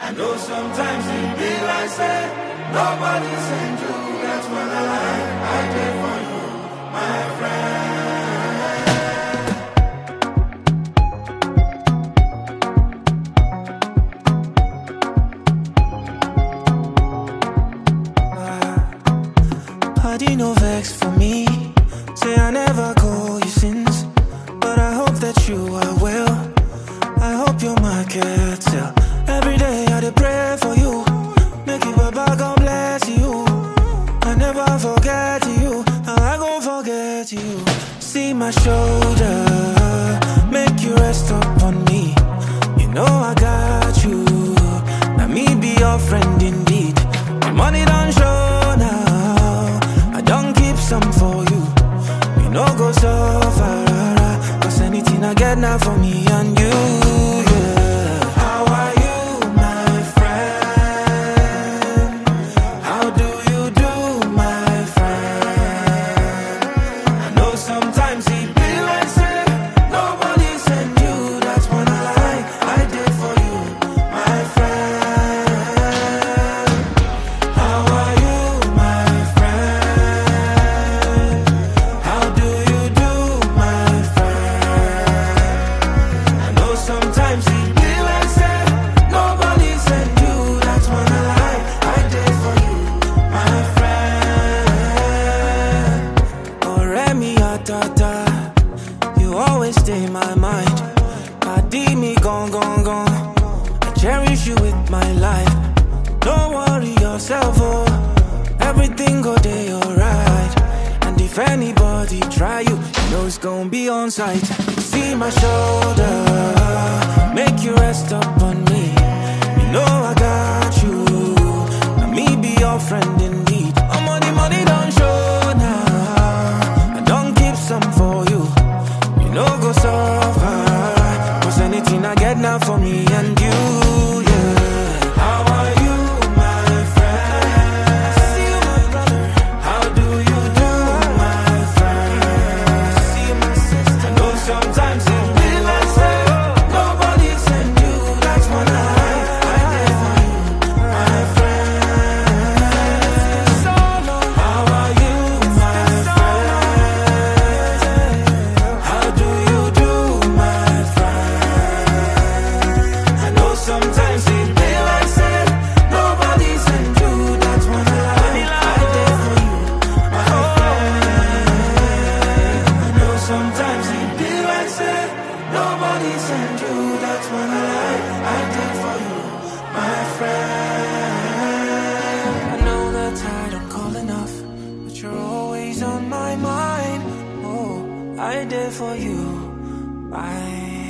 I know sometimes it be like say nobody send you. That's when I did for you, my friend. Body no vex for me. Say I never call you since, but I hope that you are well. I hope your market sell. Every day I dey pray for you. Make you Baba God bless you. I never forget you. How I gon' forget you? See my shoulder, make you rest up on me. You know I got you. Now me be your friend indeed. The money don't show now. I don't keep some for you. You know go so far. Cause anything I get now for me and you, yeah. How are you, my friend? How do you do, my friend? I know sometimes it be like say nobody send you. That's when I did for you, my friend. How are you, my friend? How do you do, my friend? I know sometimes it be like say nobody send you. That's when I did for you, my friend. Oremi atata, you always stay in my mind. Padi me gone, gone, gone. I cherish you with my life. Don't worry yourself, oh. Everything go day alright. And if anybody try you, you know it's gonna be on sight. See my shoulder, make you rest up on me. You know I got you. Now me be your friend indeed. I'm on the money don't show now. I don't keep some for you. You know go so far. Cause anything I get now for me and you, yeah. How are you, my friend? I see you, my brother. How do you do, my friend? I see you, my sister. I know sometimes it be like say nobody send you. That's when I did for you, my friend. How are you, my friend? How do you do, my friend? I know sometimes it be like say nobody send you. That's when I did for you, my friend. I know sometimes it be like say nobody send you. That's when I did for you, my friend. I know that I don't call enough, but you're always on my mind. Oh, I did for you, my